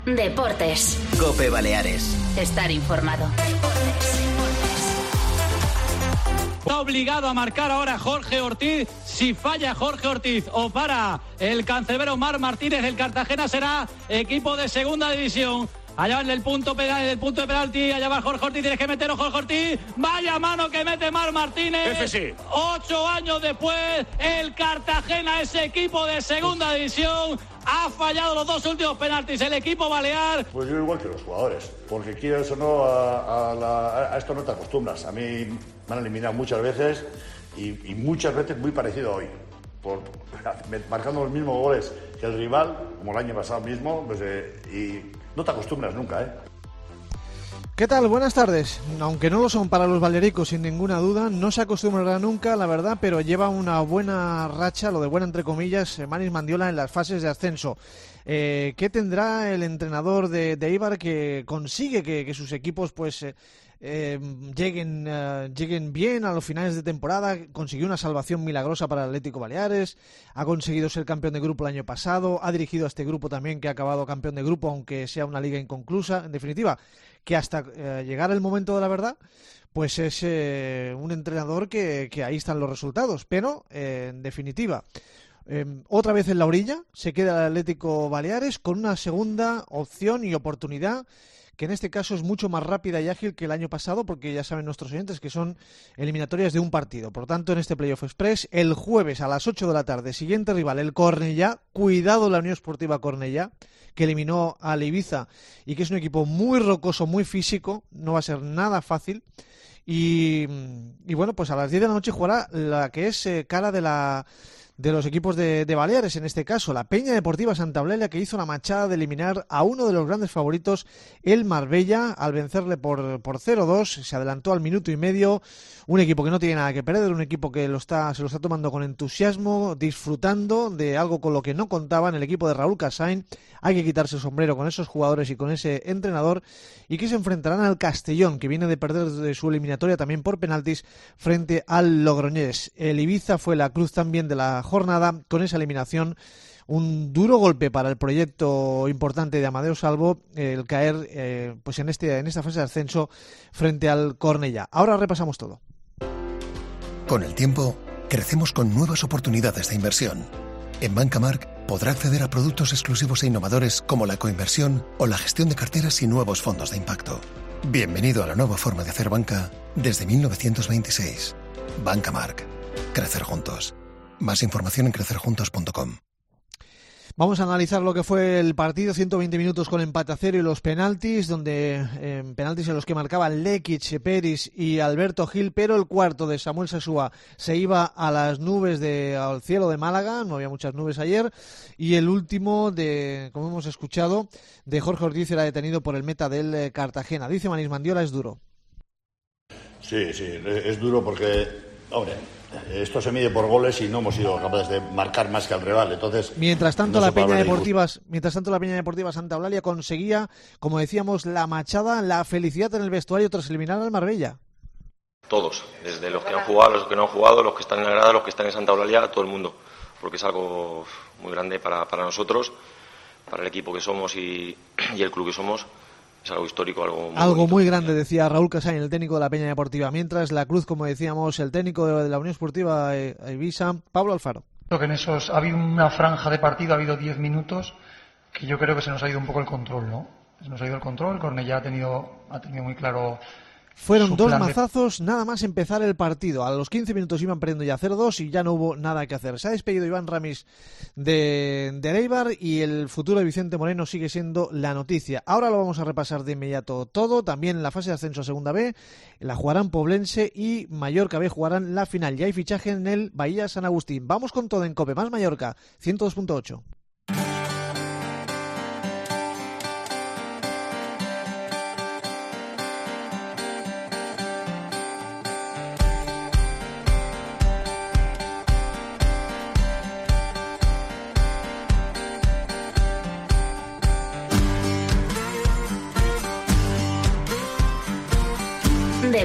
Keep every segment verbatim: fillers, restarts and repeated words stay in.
Deportes. COPE Baleares. Estar informado. Deportes. Está obligado a marcar ahora Jorge Ortiz. Si falla Jorge Ortiz o para el cancerbero Marc Martínez, el Cartagena será equipo de segunda división. Allá en el punto penal, en el punto de penalti, allá va Jorge Ortiz, tienes que meterlo Jorge Ortiz. Vaya mano que mete Marc Martínez. Ese sí. Ocho años después, el Cartagena es equipo de segunda división. Ha fallado los dos últimos penaltis el equipo balear. Pues yo igual que los jugadores, porque quieras o no, a, a, la, a esto no te acostumbras. A mí me han eliminado muchas veces y, y muchas veces muy parecido a hoy. Por, marcando los mismos goles que el rival, como el año pasado mismo, pues, eh, y no te acostumbras nunca, ¿eh? ¿Qué tal? Buenas tardes. Aunque no lo son para los balearicos, sin ninguna duda, no se acostumbrará nunca, la verdad, pero lleva una buena racha, lo de buena entre comillas, Manis Mandiola en las fases de ascenso. Eh, ¿Qué tendrá el entrenador de, de Eibar que consigue que, que sus equipos pues eh, eh, lleguen, uh, lleguen bien a los finales de temporada? Consiguió una salvación milagrosa para el Atlético Baleares, ha conseguido ser campeón de grupo el año pasado, ha dirigido a este grupo también que ha acabado campeón de grupo, aunque sea una liga inconclusa. En definitiva, que hasta eh, llegar el momento de la verdad, pues es eh, un entrenador que, que ahí están los resultados. Pero, eh, en definitiva, eh, otra vez en la orilla, se queda el Atlético Baleares con una segunda opción y oportunidad, que en este caso es mucho más rápida y ágil que el año pasado, porque ya saben nuestros oyentes que son eliminatorias de un partido. Por tanto, en este Playoff Express, el jueves a las ocho de la tarde, siguiente rival, el Cornellá. Cuidado la Unión Esportiva Cornellá, que eliminó al Ibiza y que es un equipo muy rocoso, muy físico, no va a ser nada fácil. Y, y bueno, pues a las diez de la noche jugará la que es eh, cara de la de los equipos de, de Baleares, en este caso la Peña Deportiva Santa Eulalia, que hizo la machada de eliminar a uno de los grandes favoritos, el Marbella, al vencerle por, por cero dos, se adelantó al minuto y medio. Un equipo que no tiene nada que perder, un equipo que lo está, se lo está tomando con entusiasmo, disfrutando de algo con lo que no contaban. El equipo de Raúl Casain, hay que quitarse el sombrero con esos jugadores y con ese entrenador, y que se enfrentarán al Castellón, que viene de perder de su eliminatoria también por penaltis frente al Logroñés. El Ibiza fue la cruz también de la jornada con esa eliminación. Un duro golpe para el proyecto importante de Amadeo Salvo, el caer eh, pues en este en esta fase de ascenso frente al Cornellá. Ahora repasamos todo. Con el tiempo, crecemos con nuevas oportunidades de inversión. En Banca Marc podrá acceder a productos exclusivos e innovadores como la coinversión o la gestión de carteras y nuevos fondos de impacto. Bienvenido a la nueva forma de hacer banca desde mil novecientos veintiséis. Banca Marc. Crecer juntos. Más información en crecer juntos punto com. Vamos a analizar lo que fue el partido, ciento veinte minutos con empate a cero y los penaltis, donde eh, penaltis en los que marcaban Lekic, Peris y Alberto Gil, pero el cuarto de Samuel Sesúa se iba a las nubes, de, al cielo de Málaga, no había muchas nubes ayer, y el último, de, como hemos escuchado, de Jorge Ortiz era detenido por el meta del eh, Cartagena. Dice Manis Mandiola, es duro. Sí, sí, es duro porque, hombre, esto se mide por goles y no hemos sido capaces de marcar más que al rival. Entonces, mientras tanto, no la Peña de Deportiva, mientras tanto la Peña Deportiva Santa Eulalia conseguía, como decíamos, la machada, la felicidad en el vestuario tras eliminar al Marbella. Todos, desde los que han jugado, los que no han jugado, los que están en la grada, los que están en Santa Eulalia, todo el mundo, porque es algo muy grande para, para nosotros, para el equipo que somos y, y el club que somos. Es algo histórico, algo muy Algo bonito. muy grande, decía Raúl Casain, el técnico de la Peña Deportiva. Mientras la cruz, como decíamos, el técnico de la Unión Esportiva Ibiza, Pablo Alfaro. Creo que en esos ha habido una franja de partido, ha habido diez minutos, que yo creo que se nos ha ido un poco el control, ¿no? Se nos ha ido el control, Cornellá ha tenido, ha tenido muy claro. Fueron dos mazazos de... nada más empezar el partido. A los quince minutos iban perdiendo ya cero dos y ya no hubo nada que hacer. Se ha despedido Iván Ramis de, de Eibar y el futuro de Vicente Moreno sigue siendo la noticia. Ahora lo vamos a repasar de inmediato todo. También en la fase de ascenso a Segunda B la jugarán Poblense y Mallorca B jugarán la final. Ya hay fichaje en el Bahía San Agustín. Vamos con todo en COPE más Mallorca, ciento dos punto ocho.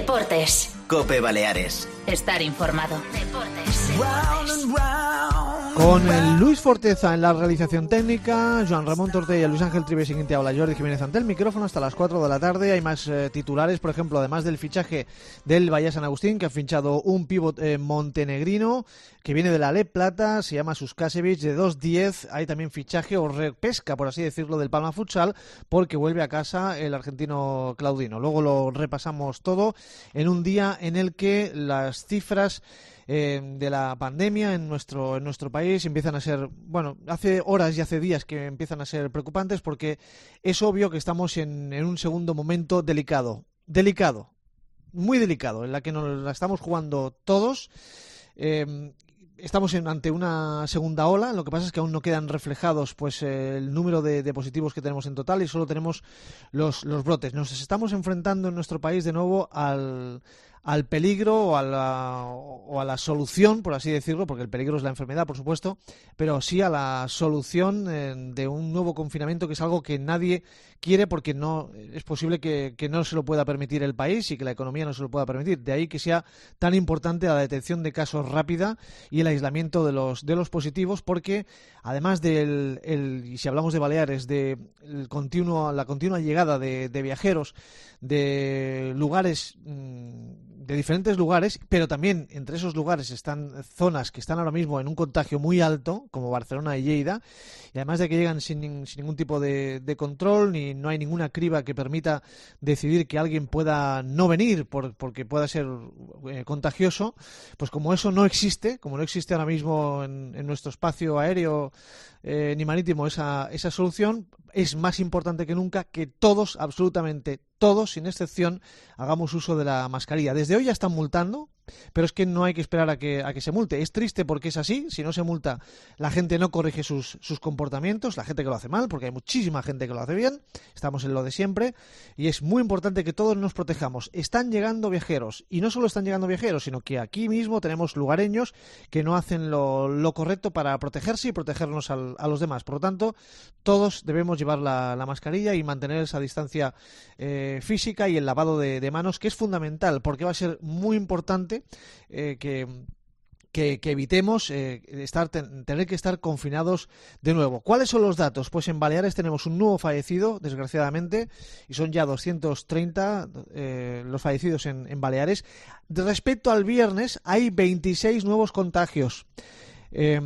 Deportes. COPE Baleares. Estar informado. Deportes. Round and round, Con el Luis Forteza en la realización técnica, Joan Ramón Tortella, Luis Ángel Trives y quien te habla, Jordi Jiménez ante el micrófono hasta las cuatro de la tarde. Hay más eh, titulares, por ejemplo, además del fichaje del Bahía San Agustín, que ha fichado un pívot eh, montenegrino que viene de la Leb Plata, se llama Suskasevich, de dos diez. Hay también fichaje o repesca, por así decirlo, del Palma Futsal, porque vuelve a casa el argentino Claudino. Luego lo repasamos todo en un día en el que las cifras Eh, de la pandemia en nuestro en nuestro país empiezan a ser, bueno, hace horas y hace días que empiezan a ser preocupantes, porque es obvio que estamos en, en un segundo momento delicado, delicado, muy delicado, en la que nos la estamos jugando todos. Eh, Estamos en, ante una segunda ola. Lo que pasa es que aún no quedan reflejados pues eh, el número de, de positivos que tenemos en total, y solo tenemos los, los brotes. Nos estamos enfrentando en nuestro país de nuevo al, al peligro o a, la, o a la solución, por así decirlo, porque el peligro es la enfermedad, por supuesto, pero sí a la solución eh, de un nuevo confinamiento, que es algo que nadie quiere, porque no es posible que, que no se lo pueda permitir el país y que la economía no se lo pueda permitir. De ahí que sea tan importante la detección de casos rápida y el aislamiento de los de los positivos, porque además del el, y si hablamos de Baleares, de el continuo la continua llegada de, de viajeros de lugares de diferentes lugares, pero también entre esos lugares están zonas que están ahora mismo en un contagio muy alto, como Barcelona y Lleida, y además de que llegan sin, sin ningún tipo de, de control, ni no hay ninguna criba que permita decidir que alguien pueda no venir por, porque pueda ser eh, contagioso. Pues como eso no existe, como no existe ahora mismo en, en nuestro espacio aéreo eh, ni marítimo esa, esa solución, es más importante que nunca que todos, absolutamente todos, sin excepción, hagamos uso de la mascarilla. Desde hoy ya están multando, pero es que no hay que esperar a que, a que se multe. Es triste porque es así. Si no se multa, la gente no corrige sus, sus comportamientos, la gente que lo hace mal, porque hay muchísima gente que lo hace bien. Estamos en lo de siempre y es muy importante que todos nos protejamos. Están llegando viajeros, y no solo están llegando viajeros, sino que aquí mismo tenemos lugareños que no hacen lo, lo correcto para protegerse y protegernos al, a los demás. Por lo tanto, todos debemos llevar la, la mascarilla y mantener esa distancia eh, física y el lavado de, de manos, que es fundamental, porque va a ser muy importante Eh, que, que, que evitemos eh, estar, ten, tener que estar confinados de nuevo. ¿Cuáles son los datos? Pues en Baleares tenemos un nuevo fallecido, desgraciadamente, y son ya doscientos treinta eh, los fallecidos en, en Baleares. De respecto al viernes, hay veintiséis nuevos contagios, eh,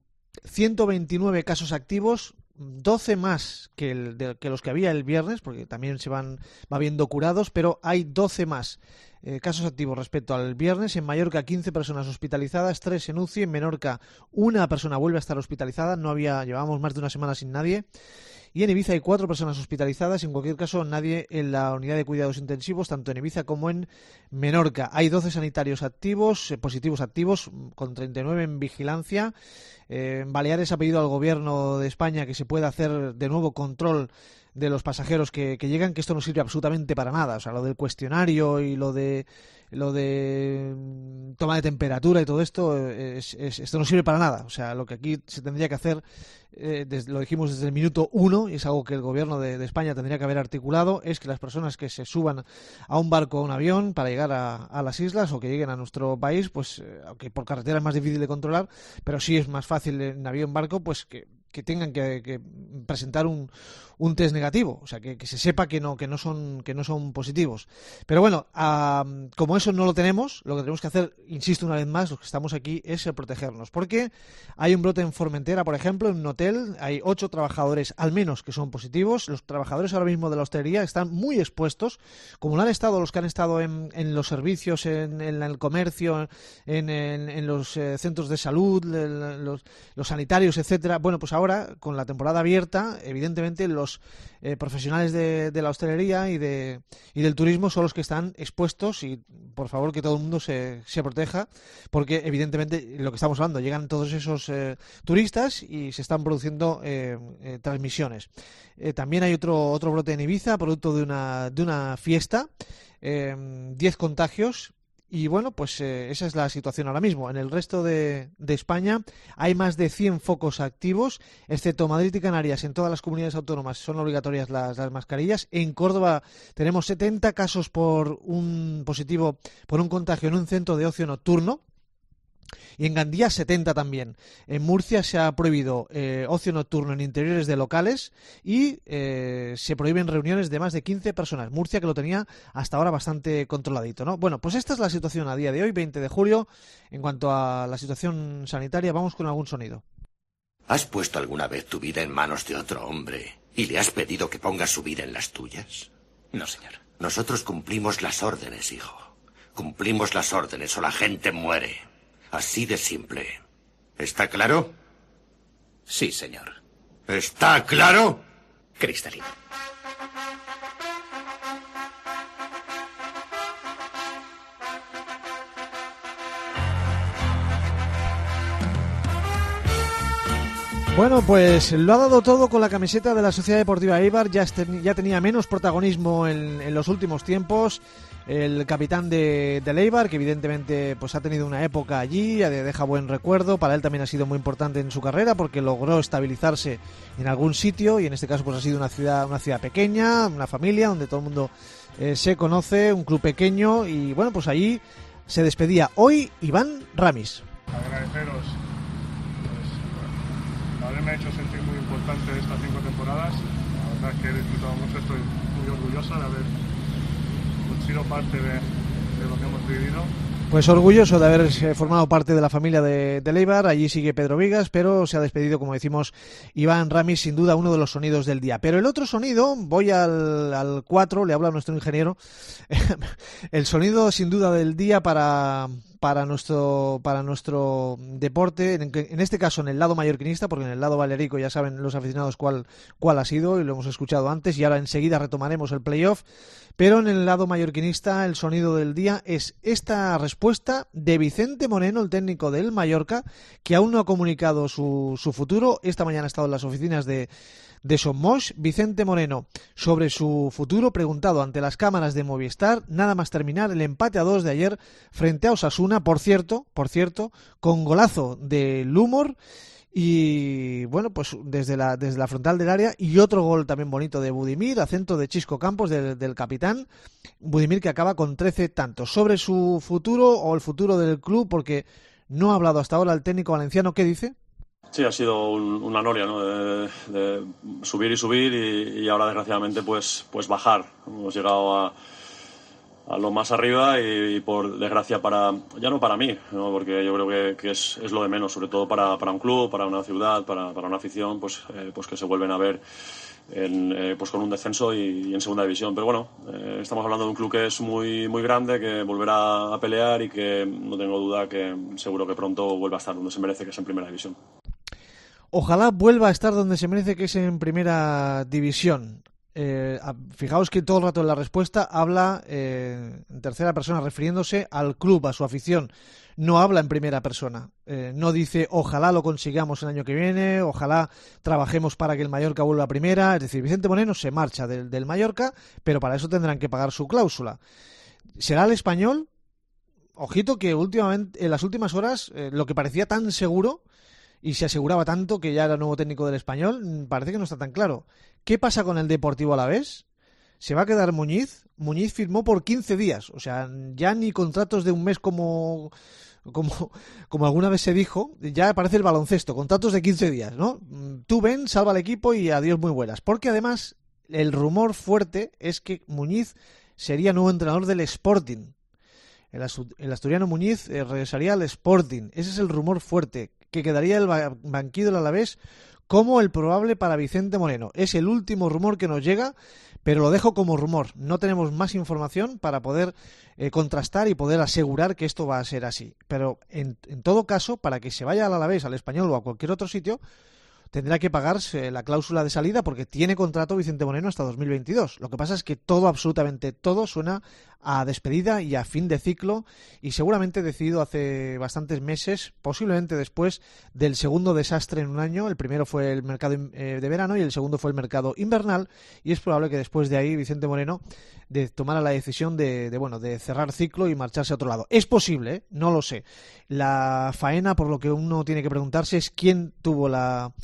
ciento veintinueve casos activos, doce más que, el, de, que los que había el viernes, porque también se van va viendo curados, pero hay doce más eh, casos activos respecto al viernes. En Mallorca, quince personas hospitalizadas, tres en U C I. En Menorca, una persona vuelve a estar hospitalizada. No había, llevábamos más de una semana sin nadie. Y en Ibiza hay cuatro personas hospitalizadas. En cualquier caso, nadie en la unidad de cuidados intensivos, tanto en Ibiza como en Menorca. Hay doce sanitarios activos, eh, positivos activos, con treinta y nueve en vigilancia. Eh, en Baleares ha pedido al gobierno de España que se pueda hacer de nuevo control de los pasajeros que, que llegan, que esto no sirve absolutamente para nada. O sea, lo del cuestionario y lo de lo de toma de temperatura y todo esto, es, es, esto no sirve para nada. O sea, lo que aquí se tendría que hacer, eh, desde, lo dijimos desde el minuto uno, y es algo que el gobierno de, de España tendría que haber articulado, es que las personas que se suban a un barco o a un avión para llegar a, a las islas, o que lleguen a nuestro país, pues eh, aunque por carretera es más difícil de controlar, pero sí es más fácil en avión, barco, pues que que tengan que, que presentar un, un test negativo, o sea, que, que se sepa que no que no son que no son positivos. Pero bueno, uh, como eso no lo tenemos, lo que tenemos que hacer, insisto una vez más, los que estamos aquí, es el protegernos, porque hay un brote en Formentera, por ejemplo, en un hotel, hay ocho trabajadores al menos que son positivos. Los trabajadores ahora mismo de la hostelería están muy expuestos, como lo han estado los que han estado en, en los servicios, en, en el comercio, en, en, en los eh, centros de salud, los, los sanitarios, etcétera. Bueno, pues ahora Ahora, con la temporada abierta, evidentemente los eh, profesionales de, de la hostelería y, de, y del turismo son los que están expuestos, y por favor que todo el mundo se, se proteja, porque evidentemente lo que estamos hablando, llegan todos esos eh, turistas y se están produciendo eh, eh, transmisiones. Eh, también hay otro otro brote en Ibiza, producto de una, de una fiesta, eh, diez contagios. Y bueno, pues eh, esa es la situación ahora mismo. En el resto de, de España hay más de cien focos activos, excepto Madrid y Canarias. En todas las comunidades autónomas son obligatorias las, las mascarillas. En Córdoba tenemos setenta casos por un positivo, por un contagio en un centro de ocio nocturno. Y en Gandía setenta también. En Murcia se ha prohibido eh, ocio nocturno en interiores de locales y eh, se prohíben reuniones de más de quince personas. Murcia, que lo tenía hasta ahora bastante controladito, ¿no? Bueno, pues esta es la situación a día de hoy, veinte de julio. En cuanto a la situación sanitaria, vamos con algún sonido. ¿Has puesto alguna vez tu vida en manos de otro hombre y le has pedido que ponga su vida en las tuyas? No, señor. Nosotros cumplimos las órdenes, hijo. Cumplimos las órdenes o la gente muere. Así de simple. ¿Está claro? Sí, señor. ¿Está claro? Cristalino. Bueno, pues lo ha dado todo con la camiseta de la Sociedad Deportiva Eibar. Ya, este, ya tenía menos protagonismo en, en los últimos tiempos. El capitán de, de Eibar, que evidentemente pues ha tenido una época allí, deja buen recuerdo. Para él también ha sido muy importante en su carrera porque logró estabilizarse en algún sitio, y en este caso pues ha sido una ciudad, una ciudad pequeña, una familia donde todo el mundo eh, se conoce, un club pequeño, y bueno, pues allí se despedía hoy Iván Ramis. Agradeceros pues, haberme hecho sentir muy importante estas cinco temporadas. La verdad es que he disfrutado mucho, estoy muy orgulloso de haber sido parte de, de lo que hemos vivido. Pues orgulloso de haber formado parte de la familia de, de Eibar. Allí sigue Pedro Vigas, pero se ha despedido, como decimos, Iván Ramis, sin duda uno de los sonidos del día. Pero el otro sonido, voy al cuatro, le habla a nuestro ingeniero, el sonido sin duda del día para... para nuestro para nuestro deporte, en, en este caso en el lado mallorquinista, porque en el lado valerico ya saben los aficionados cuál, cuál ha sido, y lo hemos escuchado antes, y ahora enseguida retomaremos el playoff, pero en el lado mallorquinista el sonido del día es esta respuesta de Vicente Moreno, el técnico del Mallorca, que aún no ha comunicado su, su futuro. Esta mañana ha estado en las oficinas de de Somos. Vicente Moreno, sobre su futuro, preguntado ante las cámaras de Movistar, nada más terminar el empate a dos de ayer frente a Osasuna, por cierto, por cierto, con golazo de Lumor, y bueno, pues desde la, desde la frontal del área, y otro gol también bonito de Budimir, acento de Chisco Campos, del, del capitán. Budimir, que acaba con trece tantos. Sobre su futuro o el futuro del club, porque no ha hablado hasta ahora el técnico valenciano, ¿qué dice? Sí, ha sido un, una noria, ¿no? De, de subir y subir y, y ahora desgraciadamente pues, pues bajar. Hemos llegado a, a lo más arriba y, y por desgracia para, ya no para mí, ¿no? Porque yo creo que, que es, es lo de menos, sobre todo para, para un club, para una ciudad, para, para una afición, pues, eh, pues que se vuelven a ver en, eh, pues con un descenso y, y en segunda división. Pero bueno, eh, estamos hablando de un club que es muy, muy grande, que volverá a pelear y que no tengo duda que seguro que pronto vuelva a estar donde se merece, que es en primera división. Ojalá vuelva a estar donde se merece, que es en primera división. Eh, fijaos que todo el rato en la respuesta habla eh, en tercera persona, refiriéndose al club, a su afición. No habla en primera persona. Eh, no dice ojalá lo consigamos el año que viene, ojalá trabajemos para que el Mallorca vuelva a primera. Es decir, Vicente Moreno se marcha del, del Mallorca, pero para eso tendrán que pagar su cláusula. ¿Será el Español? Ojito que últimamente, en las últimas horas, eh, lo que parecía tan seguro y se aseguraba tanto que ya era nuevo técnico del Español, parece que no está tan claro. ¿Qué pasa con el Deportivo Alavés? ¿Se va a quedar Muñiz? Muñiz firmó por quince días, o sea, ya ni contratos de un mes como, como, como alguna vez se dijo, ya parece el baloncesto, contratos de quince días, ¿no? Tú ven, salva al equipo y adiós muy buenas. Porque además el rumor fuerte es que Muñiz sería nuevo entrenador del Sporting. El, el asturiano Muñiz eh, regresaría al Sporting. Ese es el rumor fuerte, que quedaría el banquillo del Alavés como el probable para Vicente Moreno. Es el último rumor que nos llega, pero lo dejo como rumor. No tenemos más información para poder eh, contrastar y poder asegurar que esto va a ser así. Pero en, en todo caso, para que se vaya al Alavés, al Español o a cualquier otro sitio, tendrá que pagarse la cláusula de salida, porque tiene contrato Vicente Moreno hasta dos mil veintidós. Lo que pasa es que todo, absolutamente todo, suena a despedida y a fin de ciclo, y seguramente decidido hace bastantes meses, posiblemente después del segundo desastre en un año. El primero fue el mercado eh, de verano y el segundo fue el mercado invernal, y es probable que después de ahí Vicente Moreno de tomara la decisión de, de bueno de cerrar ciclo y marcharse a otro lado. Es posible, ¿eh? No lo sé. La faena, por lo que uno tiene que preguntarse, es quién tuvo la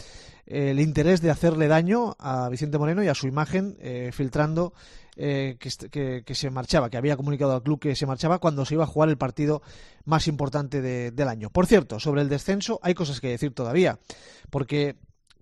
eh, el interés de hacerle daño a Vicente Moreno y a su imagen, eh, filtrando eh, que, que, que se marchaba, que había comunicado al club que se marchaba cuando se iba a jugar el partido más importante de, del año. Por cierto, sobre el descenso hay cosas que decir todavía, porque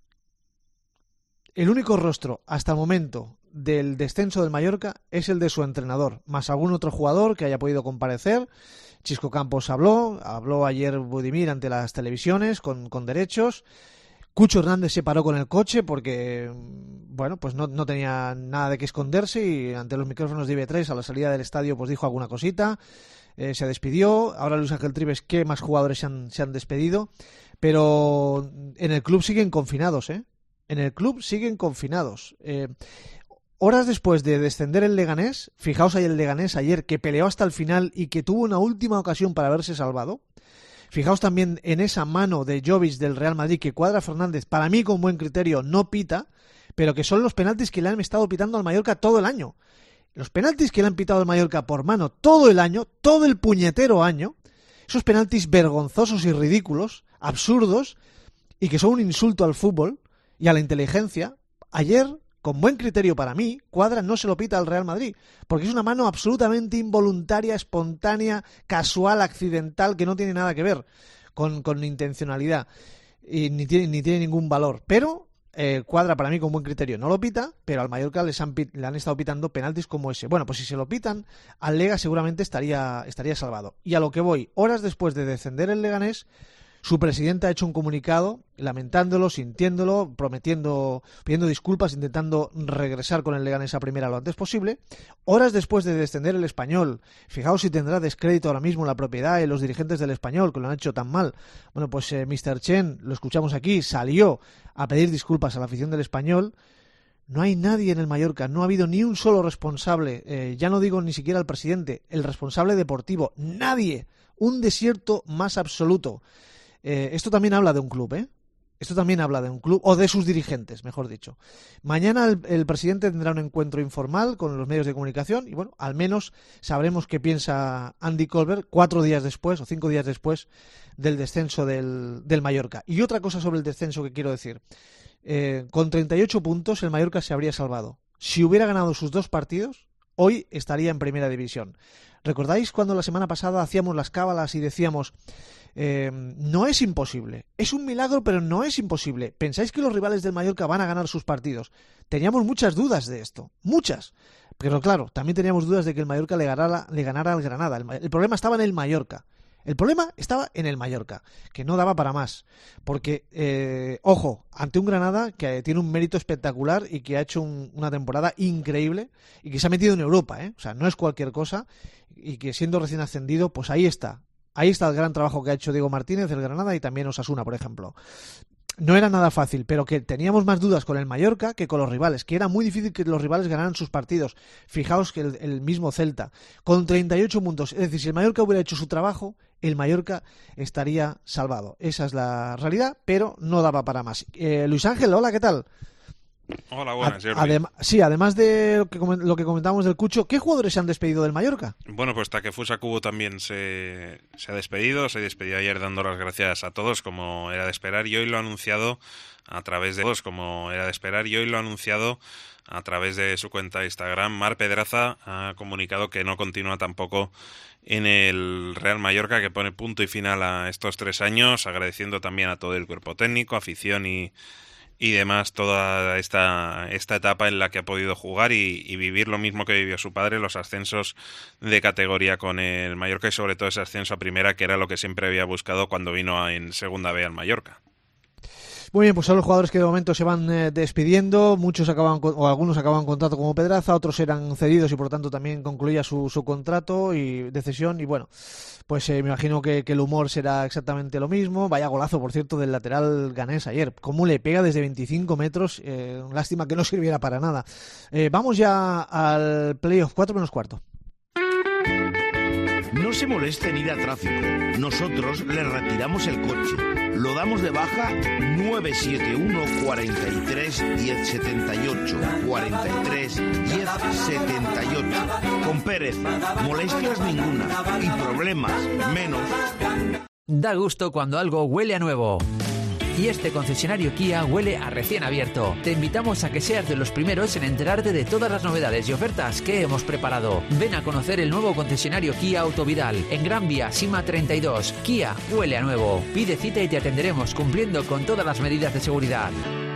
el único rostro hasta el momento del descenso del Mallorca es el de su entrenador, más algún otro jugador que haya podido comparecer. Chisco Campos habló, habló ayer Budimir ante las televisiones con, con derechos. Cucho Hernández se paró con el coche porque, bueno, pues no, no tenía nada de qué esconderse y ante los micrófonos de I B tres a la salida del estadio pues dijo alguna cosita, eh, se despidió. Ahora Luis Ángel Trives, ¿qué más jugadores se han, se han despedido? Pero en el club siguen confinados, ¿eh? En el club siguen confinados. Eh, horas después de descender el Leganés, fijaos ahí el Leganés ayer que peleó hasta el final y que tuvo una última ocasión para haberse salvado. Fijaos también en esa mano de Jovic del Real Madrid que Cuadra Fernández, para mí con buen criterio, no pita, pero que son los penaltis que le han estado pitando al Mallorca todo el año. Los penaltis que le han pitado al Mallorca por mano todo el año, todo el puñetero año, esos penaltis vergonzosos y ridículos, absurdos, y que son un insulto al fútbol y a la inteligencia. Ayer, con buen criterio para mí, Cuadra no se lo pita al Real Madrid, porque es una mano absolutamente involuntaria, espontánea, casual, accidental, que no tiene nada que ver con, con intencionalidad y ni tiene, ni tiene ningún valor. Pero eh, Cuadra para mí con buen criterio no lo pita, pero al Mallorca les han, le han estado pitando penaltis como ese. Bueno, pues si se lo pitan, al Lega seguramente estaría, estaría salvado. Y a lo que voy, horas después de descender el Leganés, su presidente ha hecho un comunicado lamentándolo, sintiéndolo, prometiendo, pidiendo disculpas, intentando regresar con el Leganés a primera lo antes posible. Horas después de descender el Español, fijaos si tendrá descrédito ahora mismo la propiedad y los dirigentes del Español que lo han hecho tan mal. Bueno, pues eh, mister Chen, lo escuchamos aquí, salió a pedir disculpas a la afición del Español. No hay nadie en el Mallorca, no ha habido ni un solo responsable, eh, ya no digo ni siquiera el presidente, el responsable deportivo, nadie, un desierto más absoluto. Eh, esto también habla de un club, ¿eh? Esto también habla de un club, o de sus dirigentes, mejor dicho. Mañana el, el presidente tendrá un encuentro informal con los medios de comunicación y, bueno, al menos sabremos qué piensa Andy Colbert cuatro días después o cinco días después del descenso del, del Mallorca. Y otra cosa sobre el descenso que quiero decir. Eh, con treinta y ocho puntos el Mallorca se habría salvado. Si hubiera ganado sus dos partidos, hoy estaría en primera división. ¿Recordáis cuando la semana pasada hacíamos las cábalas y decíamos... Eh, no es imposible, es un milagro pero no es imposible? ¿Pensáis que los rivales del Mallorca van a ganar sus partidos? Teníamos muchas dudas de esto, muchas, pero claro, también teníamos dudas de que el Mallorca le ganara, le ganara al Granada. El, el problema estaba en el Mallorca, el problema estaba en el Mallorca, que no daba para más, porque, eh, ojo, ante un Granada que tiene un mérito espectacular y que ha hecho un, una temporada increíble y que se ha metido en Europa, ¿eh? O sea, no es cualquier cosa, y que siendo recién ascendido, pues ahí está. Ahí está el gran trabajo que ha hecho Diego Martínez del Granada y también Osasuna, por ejemplo. No era nada fácil, pero que teníamos más dudas con el Mallorca que con los rivales, que era muy difícil que los rivales ganaran sus partidos. Fijaos que el, el mismo Celta, con treinta y ocho puntos, es decir, si el Mallorca hubiera hecho su trabajo, el Mallorca estaría salvado. Esa es la realidad, pero no daba para más. Eh, Luis Ángel, hola, ¿qué tal? Hola, buenas, Jordi. Adem- sí, además de lo que, lo que comentábamos del Cucho, ¿qué jugadores se han despedido del Mallorca? Bueno, pues Takefusa Kubo también se, se ha despedido, se despedió ayer dando las gracias a todos, como era de esperar, y hoy lo ha anunciado a través de todos, como era de esperar, y hoy lo ha anunciado a través de su cuenta de Instagram. Mar Pedraza ha comunicado que no continúa tampoco en el Real Mallorca, que pone punto y final a estos tres años, agradeciendo también a todo el cuerpo técnico, afición y y demás toda esta esta etapa en la que ha podido jugar y, y vivir lo mismo que vivió su padre, los ascensos de categoría con el Mallorca y sobre todo ese ascenso a primera, que era lo que siempre había buscado cuando vino a, en segunda B al Mallorca. Muy bien, pues son los jugadores que de momento se van eh, despidiendo. Muchos acaban o algunos acaban contrato como Pedraza, otros eran cedidos y por lo tanto también concluía su, su contrato y de cesión. Y bueno, pues eh, me imagino que, que el humor será exactamente lo mismo. Vaya golazo, por cierto, del lateral ganés ayer. Cómo le pega desde veinticinco metros. Eh, lástima que no sirviera para nada. Eh, vamos ya al playoff, cuatro menos cuarto. No se moleste en ir a tráfico. Nosotros le retiramos el coche. Lo damos de baja nueve siete uno, cuarenta y tres, diez setenta y ocho. cuarenta y tres, diez setenta y ocho. Con Pérez, molestias ninguna y problemas menos. Da gusto cuando algo huele a nuevo. y este concesionario Kia huele a recién abierto. Te invitamos a que seas de los primeros en enterarte de todas las novedades y ofertas que hemos preparado. Ven a conocer el nuevo concesionario Kia Autovidal en Gran Vía Sima treinta y dos. Kia huele a nuevo. Pide cita y te atenderemos cumpliendo con todas las medidas de seguridad.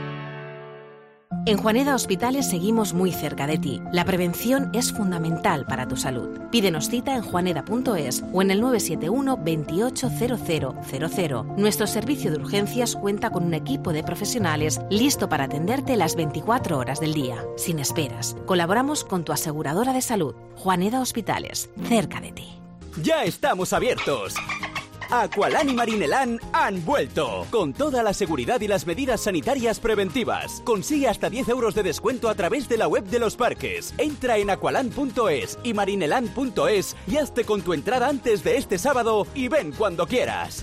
En Juaneda Hospitales seguimos muy cerca de ti. La prevención es fundamental para tu salud. Pídenos cita en juaneda punto es o en el nueve siete uno, veintiocho, cero cero cero cero. Nuestro servicio de urgencias cuenta con un equipo de profesionales listo para atenderte las veinticuatro horas del día, sin esperas. Colaboramos con tu aseguradora de salud. Juaneda Hospitales, cerca de ti. ¡Ya estamos abiertos! Aqualán y Marinelán han vuelto, con toda la seguridad y las medidas sanitarias preventivas. Consigue hasta diez euros de descuento a través de la web de los parques. Entra en aqualán punto es y marinelán punto es y hazte con tu entrada antes de este sábado y ven cuando quieras.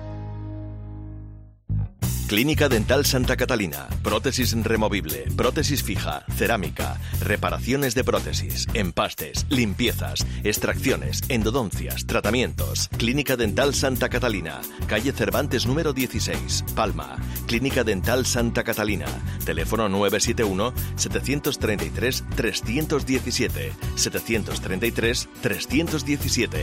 Clínica Dental Santa Catalina. Prótesis removible, prótesis fija, cerámica, reparaciones de prótesis, empastes, limpiezas, extracciones, endodoncias, tratamientos. Clínica Dental Santa Catalina. Calle Cervantes número dieciséis, Palma. Clínica Dental Santa Catalina. Teléfono nueve siete uno, siete tres tres, tres uno siete. siete tres tres, tres uno siete.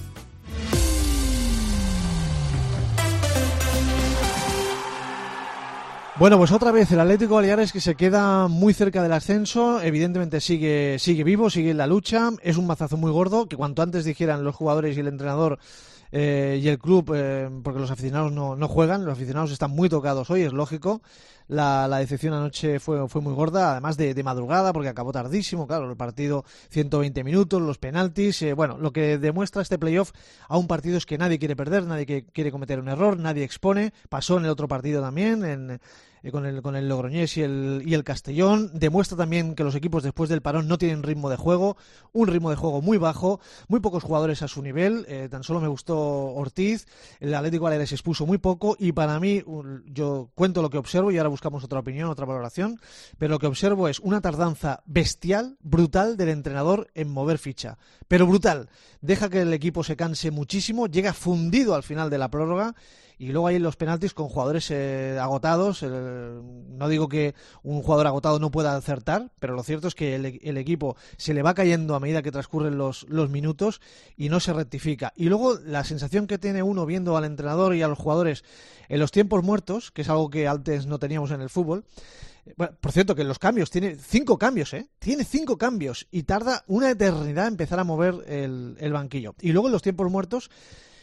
Bueno, pues otra vez el Atlético Baleares, que se queda muy cerca del ascenso, evidentemente sigue sigue vivo, sigue en la lucha, es un mazazo muy gordo, que cuanto antes dijeran los jugadores y el entrenador eh, y el club, eh, porque los aficionados no, no juegan, los aficionados están muy tocados hoy, es lógico. La, la decepción anoche fue, fue muy gorda, además de, de madrugada, porque acabó tardísimo, claro, el partido ciento veinte minutos, los penaltis, eh, bueno, lo que demuestra este playoff a un partido es que nadie quiere perder, nadie que, quiere cometer un error, nadie expone, pasó en el otro partido también, en... con el con el Logroñés y el y el Castellón. Demuestra también que los equipos después del parón no tienen ritmo de juego, un ritmo de juego muy bajo, muy pocos jugadores a su nivel, eh, tan solo me gustó Ortiz, el Atlético Baleares expuso muy poco y para mí, un, yo cuento lo que observo y ahora buscamos otra opinión, otra valoración, pero lo que observo es una tardanza bestial, brutal del entrenador en mover ficha, pero brutal, deja que el equipo se canse muchísimo, llega fundido al final de la prórroga. Y luego hay los penaltis con jugadores eh, agotados. Eh, no digo que un jugador agotado no pueda acertar, pero lo cierto es que el, el equipo se le va cayendo a medida que transcurren los, los minutos y no se rectifica. Y luego la sensación que tiene uno viendo al entrenador y a los jugadores en los tiempos muertos, que es algo que antes no teníamos en el fútbol. Bueno, por cierto, que los cambios, tiene cinco cambios, ¿eh? Tiene cinco cambios y tarda una eternidad empezar a mover el, el banquillo. Y luego en los tiempos muertos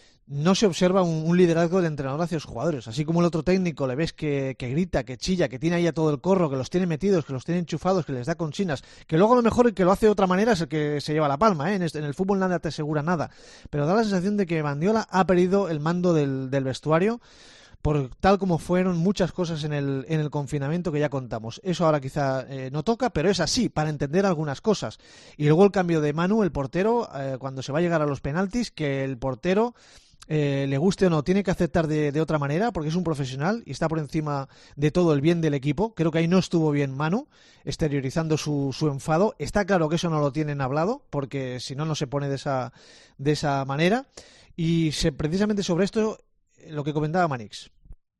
no se observa un, un liderazgo del entrenador hacia los jugadores. Así como el otro técnico le ves que, que grita, que chilla, que tiene ahí a todo el corro, que los tiene metidos, que los tiene enchufados, que les da consignas, que luego a lo mejor el que lo hace de otra manera es el que se lleva la palma, ¿eh? En, este, en el fútbol nada te asegura nada. Pero da la sensación de que Mandiola ha perdido el mando del, del vestuario, por tal como fueron muchas cosas en el, en el confinamiento que ya contamos. Eso ahora quizá eh, no toca, pero es así, para entender algunas cosas. Y luego el cambio de Manu, el portero, eh, cuando se va a llegar a los penaltis, que el portero... Eh, le guste o no, tiene que aceptar de, de otra manera porque es un profesional y está por encima de todo el bien del equipo. Creo que ahí no estuvo bien Manu, exteriorizando su, su enfado. Está claro que eso no lo tienen hablado porque si no, no se pone de esa, de esa manera. Y se, precisamente sobre esto, lo que comentaba Manix.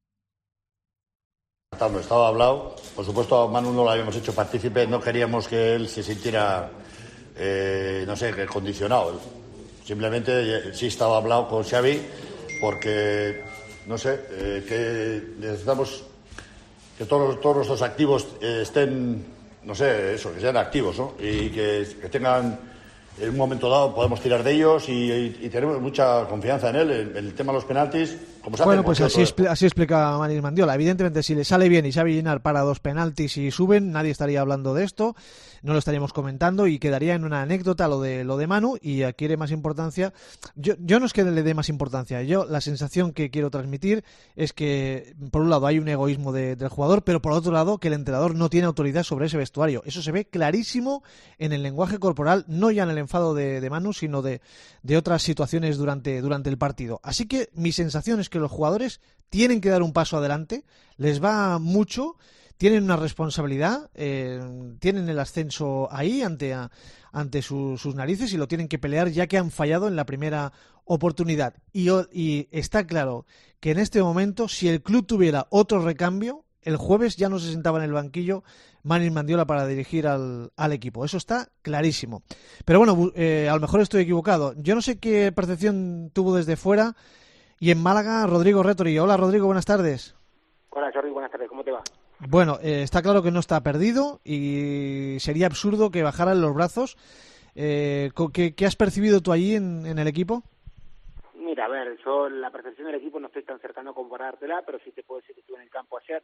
Estaba hablado, por supuesto a Manu no lo habíamos hecho partícipe, no queríamos que él se sintiera, eh, no sé, condicionado. Simplemente sí estaba hablado con Xavi porque, no sé, eh, que necesitamos que todos, todos nuestros activos eh, estén, no sé, eso, que sean activos, ¿no? Y que, que tengan, en un momento dado podemos tirar de ellos y, y, y tenemos mucha confianza en él. En, en el tema de los penaltis, como se Bueno, hace pues así, expl- así explica Manil Mandiola. Evidentemente, si le sale bien y Xavi Llenar para dos penaltis y suben, nadie estaría hablando de esto. No lo estaríamos comentando y quedaría en una anécdota lo de lo de Manu y adquiere más importancia. Yo, yo no es que le dé más importancia, yo la sensación que quiero transmitir es que por un lado hay un egoísmo de, del jugador, pero por otro lado que el entrenador no tiene autoridad sobre ese vestuario. Eso se ve clarísimo en el lenguaje corporal, no ya en el enfado de, de Manu, sino de, de otras situaciones durante, durante el partido. Así que mi sensación es que los jugadores tienen que dar un paso adelante, les va mucho. tienen una responsabilidad, eh, tienen el ascenso ahí ante, a, ante su, sus narices y lo tienen que pelear ya que han fallado en la primera oportunidad. Y, y está claro que en este momento, si el club tuviera otro recambio, el jueves ya no se sentaba en el banquillo Manis Mandiola para dirigir al, al equipo. Eso está clarísimo. Pero bueno, eh, a lo mejor estoy equivocado. Yo no sé qué percepción tuvo desde fuera. Y en Málaga, Rodrigo Rétori. Hola, Rodrigo, buenas tardes. Hola, Jordi, buenas tardes. ¿Cómo te va? Bueno, eh, está claro que no está perdido y sería absurdo que bajaran los brazos. Eh, ¿qué, ¿Qué has percibido tú allí en, en el equipo? Mira, a ver, yo la percepción del equipo no estoy tan cercano a comparártela, pero sí te puedo decir que estuve en el campo ayer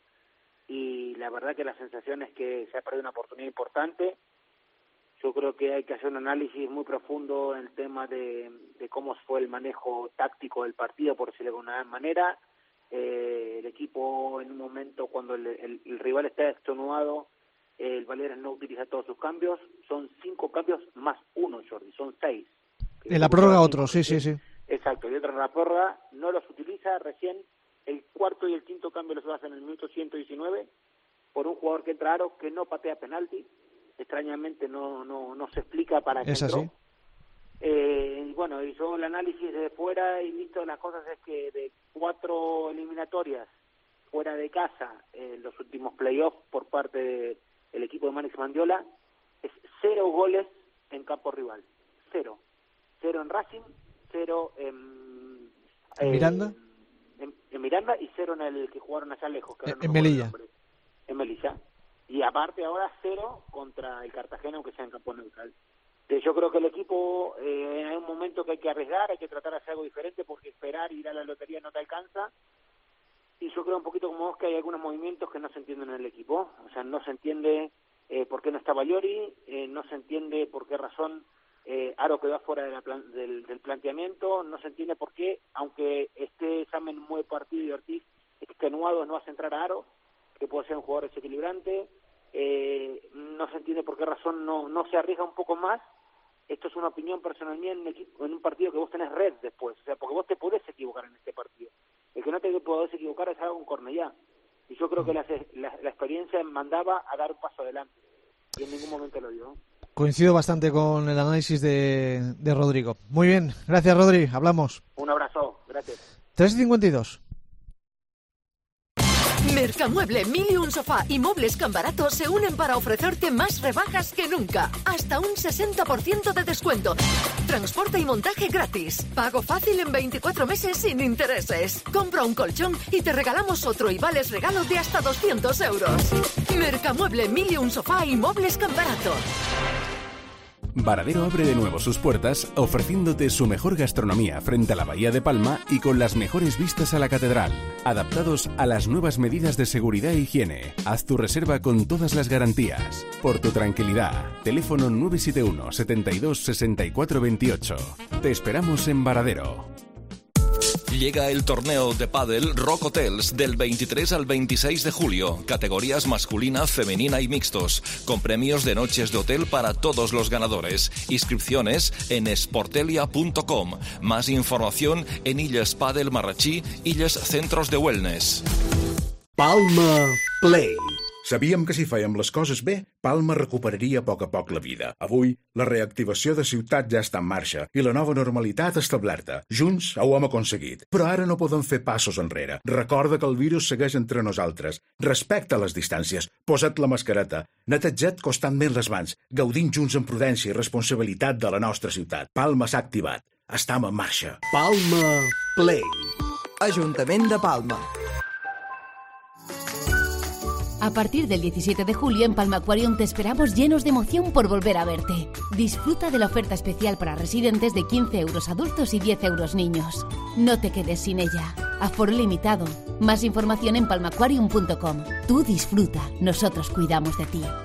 y la verdad que la sensación es que se ha perdido una oportunidad importante. Yo creo que hay que hacer un análisis muy profundo en el tema de, de cómo fue el manejo táctico del partido, por decirlo de alguna manera. Eh, el equipo en un momento cuando el, el, el rival está extenuado, eh, el Baleares no utiliza todos sus cambios, son cinco cambios más uno, Jordi, son seis. En la prórroga otro, sí, sí, sí. Exacto, y otro en la prórroga, no los utiliza, recién el cuarto y el quinto cambio los hace en el minuto ciento diecinueve por un jugador que entra a aro que no patea penalti, extrañamente no no no se explica para qué es entró. así. Eh, y bueno, y yo el análisis de fuera y visto las cosas es que de cuatro eliminatorias fuera de casa, en eh, los últimos playoffs por parte del de, equipo de Manis Mandiola, es cero goles en campo rival, cero. Cero en Racing, cero en, ¿En Miranda? En, en Miranda y cero en el que jugaron allá lejos. Que en no en Melilla. En Melilla. Y aparte ahora cero contra el Cartagena, aunque sea en campo neutral. Entonces yo creo que el equipo, eh, hay un momento que hay que arriesgar, hay que tratar de hacer algo diferente porque esperar ir a la lotería no te alcanza. Y yo creo un poquito como vos que hay algunos movimientos que no se entienden en el equipo. O sea, no se entiende eh, por qué no está Bayori, eh, no se entiende por qué razón Eh, Aro quedó fuera de la plan, del, del planteamiento, no se entiende por qué, aunque esté Samen muy partido y Ortiz extenuado, no hace entrar a Aro, que puede ser un jugador desequilibrante, eh, no se entiende por qué razón no no se arriesga un poco más. Esto es una opinión personal mía en un, equipo, en un partido que vos tenés red después, o sea, porque vos te podés equivocar en este partido. El que no te podés equivocar es algo con Cornellá, y yo creo que la, la, la experiencia mandaba a dar un paso adelante, y en ningún momento lo dio. Coincido bastante con el análisis de, de Rodrigo. Muy bien, gracias Rodri, hablamos. Un abrazo, gracias. tres cincuenta y dos. Mercamueble, Mil y un Sofá y Muebles Can Barato se unen para ofrecerte más rebajas que nunca. Hasta un sesenta por ciento de descuento. Transporte y montaje gratis. Pago fácil en veinticuatro meses sin intereses. Compra un colchón y te regalamos otro y vales regalo de hasta doscientos euros. Mercamueble, Mil y un Sofá y Muebles Can Barato. Varadero abre de nuevo sus puertas ofreciéndote su mejor gastronomía frente a la Bahía de Palma y con las mejores vistas a la catedral, adaptados a las nuevas medidas de seguridad e higiene. Haz tu reserva con todas las garantías. Por tu tranquilidad, teléfono nueve siete uno, setenta y dos, sesenta y cuatro veintiocho. Te esperamos en Varadero. Llega el torneo de pádel Rock Hotels del veintitrés al veintiséis de julio. Categorías masculina, femenina y mixtos. Con premios de noches de hotel para todos los ganadores. Inscripciones en sportelia punto com. Más información en Illes Padel Marratxí, Illes Centros de Wellness. Palma Play. Sabíem que si fèiem les coses bé, Palma recuperaria a poc a poc la vida. Avui, la reactivació de ciutat ja està en marxa i la nova normalitat establerta. Junts ho hem aconseguit. Però ara no podem fer passos enrere. Recorda que el virus segueix entre nosaltres. Respecta les distàncies. Posa't la mascareta. Neteja't constantment les mans. Gaudint junts amb prudència i responsabilitat de la nostra ciutat. Palma s'ha activat. Estem en marxa. Palma Play. Ajuntament de Palma. A partir del diecisiete de julio en Palma Aquarium te esperamos llenos de emoción por volver a verte. Disfruta de la oferta especial para residentes de quince euros adultos y diez euros niños. No te quedes sin ella. Aforo limitado. Más información en palma aquarium punto com. Tú disfruta, nosotros cuidamos de ti.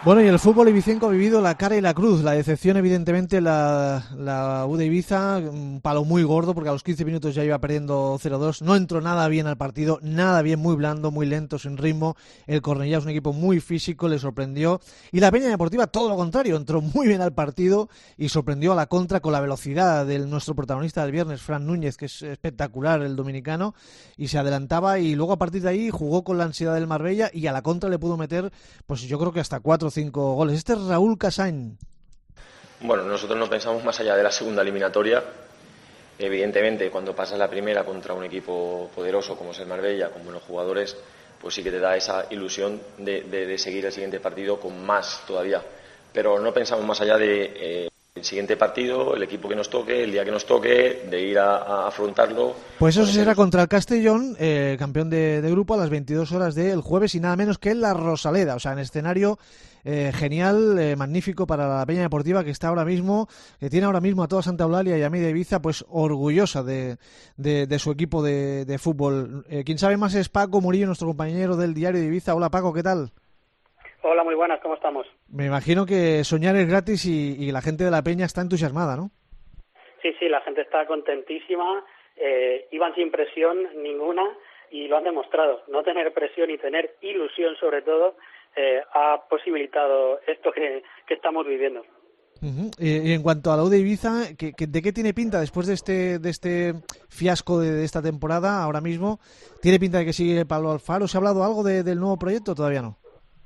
Bueno, y el fútbol ibicenco ha vivido la cara y la cruz. La decepción, evidentemente, la, la U de Ibiza, un palo muy gordo porque a los quince minutos ya iba perdiendo cero dos. No entró nada bien al partido, nada bien, muy blando, muy lento, sin ritmo. El Cornellá es un equipo muy físico, le sorprendió. Y la Peña Deportiva, todo lo contrario, entró muy bien al partido y sorprendió a la contra con la velocidad de nuestro protagonista del viernes, Fran Núñez, que es espectacular, el dominicano, y se adelantaba y luego a partir de ahí jugó con la ansiedad del Marbella y a la contra le pudo meter, pues yo creo que hasta cuatro cinco goles. Este es Raúl Casain. Bueno, nosotros no pensamos más allá de la segunda eliminatoria. Evidentemente, cuando pasas la primera contra un equipo poderoso como es el Marbella, con buenos jugadores, pues sí que te da esa ilusión de, de, de seguir el siguiente partido con más todavía. Pero no pensamos más allá de eh, el siguiente partido, el equipo que nos toque, el día que nos toque, de ir a, a afrontarlo. Pues eso será contra el Castellón, eh, campeón de, de grupo, a las veintidós horas del jueves y nada menos que en la Rosaleda. O sea, en escenario eh, genial, eh, magnífico para la Peña Deportiva, que está ahora mismo, que tiene ahora mismo a toda Santa Eulalia y a mí de Ibiza, pues orgullosa de, de, de su equipo de, de fútbol. Eh, quien sabe más es Paco Murillo, nuestro compañero del Diario de Ibiza. Hola Paco, ¿qué tal? Hola, muy buenas, ¿cómo estamos? Me imagino que soñar es gratis y, y la gente de la Peña está entusiasmada, ¿no? Sí, sí, la gente está contentísima, eh, iban sin presión ninguna y lo han demostrado. No tener presión y tener ilusión, sobre todo, eh, ha posibilitado esto que, que estamos viviendo. Uh-huh. Y, y en cuanto a la U de Ibiza, ¿qué, qué, ¿de qué tiene pinta después de este de este fiasco de, de esta temporada ahora mismo? ¿Tiene pinta de que sigue Pablo Alfaro? ¿Se ha hablado algo de, del nuevo proyecto o todavía no?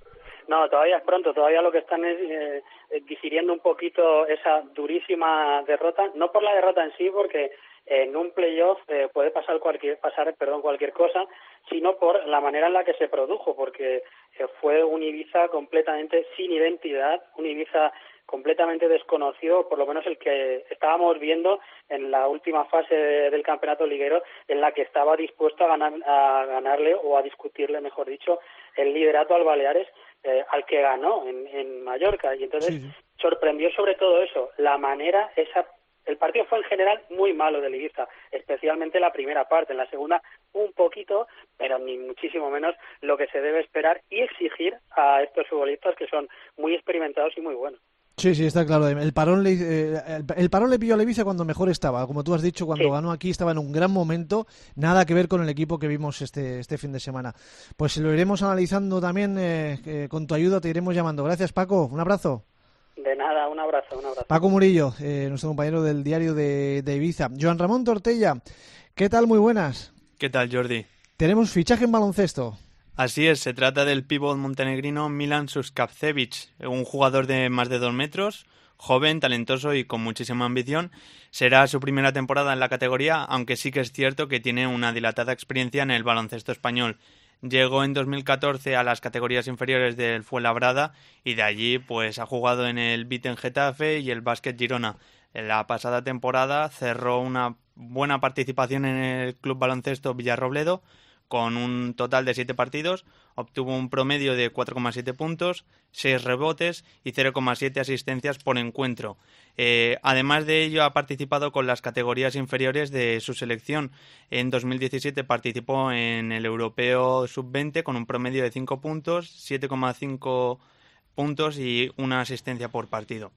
No, todavía es pronto, todavía lo que están es eh, digiriendo un poquito esa durísima derrota, no por la derrota en sí, porque en un playoff eh, puede pasar cualquier pasar perdón cualquier cosa, sino por la manera en la que se produjo, porque eh, fue un Ibiza completamente sin identidad, un Ibiza completamente desconocido, por lo menos el que estábamos viendo en la última fase de, del campeonato liguero, en la que estaba dispuesto a, ganar, a ganarle o a discutirle, mejor dicho, el liderato al Baleares, eh, al que ganó en, en Mallorca. Y entonces sí. sorprendió sobre todo eso, la manera, esa el partido fue en general muy malo del Ibiza, especialmente la primera parte, en la segunda un poquito, pero ni muchísimo menos lo que se debe esperar y exigir a estos futbolistas que son muy experimentados y muy buenos. Sí, sí, está claro. El parón le, eh, el, el parón le pilló a Ibiza cuando mejor estaba. Como tú has dicho, cuando sí. ganó aquí estaba en un gran momento. Nada que ver con el equipo que vimos este este fin de semana. Pues lo iremos analizando también. Eh, eh, con tu ayuda te iremos llamando. Gracias, Paco. Un abrazo. De nada, un abrazo, un abrazo. Paco Murillo, eh, nuestro compañero del Diario de, de Ibiza. Joan Ramón Tortella, ¿qué tal? Muy buenas. ¿Qué tal, Jordi? Tenemos fichaje en baloncesto. Así es, se trata del pívot montenegrino Milan Suskavcevic, un jugador de más de dos metros, joven, talentoso y con muchísima ambición. Será su primera temporada en la categoría, aunque sí que es cierto que tiene una dilatada experiencia en el baloncesto español. Llegó en dos mil catorce a las categorías inferiores del Fuenlabrada y de allí pues ha jugado en el Viten Getafe y el Básquet Girona. En la pasada temporada cerró una buena participación en el Club Baloncesto Villarrobledo, con un total de siete partidos, obtuvo un promedio de cuatro coma siete puntos, seis rebotes y cero coma siete asistencias por encuentro. Eh, además de ello, ha participado con las categorías inferiores de su selección. En dos mil diecisiete participó en el Europeo sub veinte con un promedio de cinco puntos, siete coma cinco puntos y una asistencia por partido.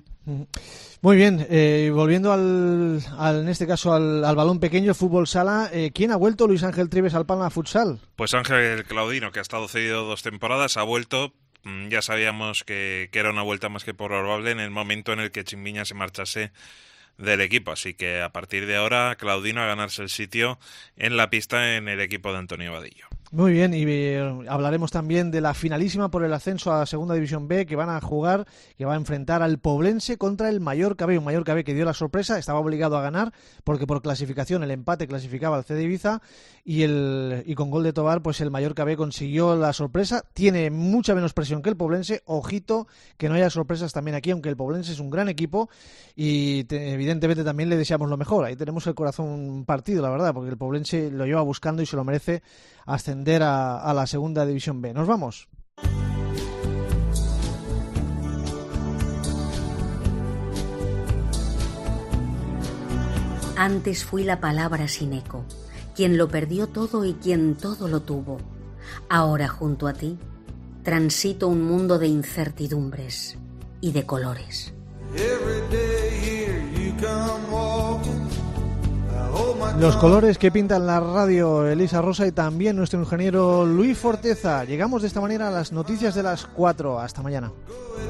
Muy bien, eh, volviendo al, al, en este caso al, al balón pequeño, el fútbol sala, eh, ¿quién ha vuelto? Luis Ángel Trives al Palma Futsal. Pues Ángel Claudino, que ha estado cedido dos temporadas, ha vuelto. Ya sabíamos que, que era una vuelta más que probable en el momento en el que Chimbiña se marchase del equipo, así que a partir de ahora Claudino a ganarse el sitio en la pista en el equipo de Antonio Vadillo. Muy bien, y eh, hablaremos también de la finalísima por el ascenso a Segunda División B, que van a jugar, que va a enfrentar al Poblense contra el Mallorca B, un Mallorca B que dio la sorpresa, estaba obligado a ganar, porque por clasificación el empate clasificaba al C D Ibiza, y el y con gol de Tobar, pues el Mallorca B consiguió la sorpresa, tiene mucha menos presión que el Poblense, ojito que no haya sorpresas también aquí, aunque el Poblense es un gran equipo, y te, evidentemente también le deseamos lo mejor, ahí tenemos el corazón partido, la verdad, porque el Poblense lo lleva buscando y se lo merece ascender a, a la Segunda División B. Nos vamos. Antes fui la palabra sin eco, quien lo perdió todo y quien todo lo tuvo. Ahora junto a ti transito un mundo de incertidumbres y de colores. Los colores que pintan la radio Elisa Rosa y también nuestro ingeniero Luis Forteza. Llegamos de esta manera a las noticias de las cuatro. Hasta mañana.